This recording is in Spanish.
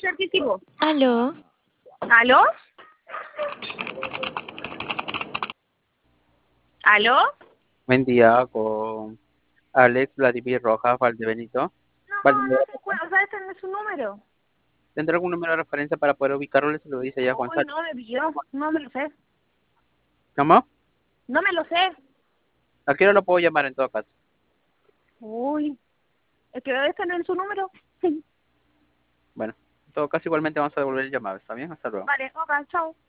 certísimo. Aló, ¿Aló? ¿Aló? Buen día con Alex Vladimir Rojas Valdebenito. No se encuentra, o sea, este no es su número. ¿Tendrá algún número de referencia para poder ubicarlo? Se lo dice ya Juan Uy, Sara. no me vio, no me lo sé. ¿Cómo? No me lo sé. ¿A qué hora lo puedo llamar en todo caso? Uy, es que este no es su número. Bueno, en todo caso igualmente vamos a devolver el llamado, ¿está bien? Hasta luego. Vale, ok, chao.